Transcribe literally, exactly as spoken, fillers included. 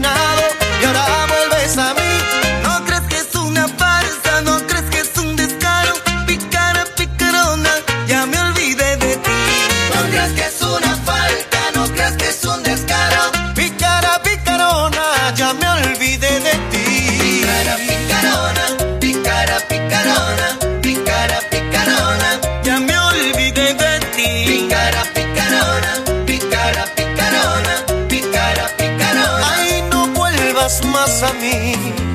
condenado y ahora vuelves a mí. No crees que es una farsa, no crees que es un descaro. Pícara, picarona, ya me olvidé de ti. No creas que es una falta, no creas que es un descaro. Pícara, picarona, ya me olvidé de ti. Pícara, picarona, pícara, picarona, pícara, picarona, ya me olvidé de ti. Pícara, picarona, pícara, picarona, pícara, picarona. Ay, no vuelvas más a mí.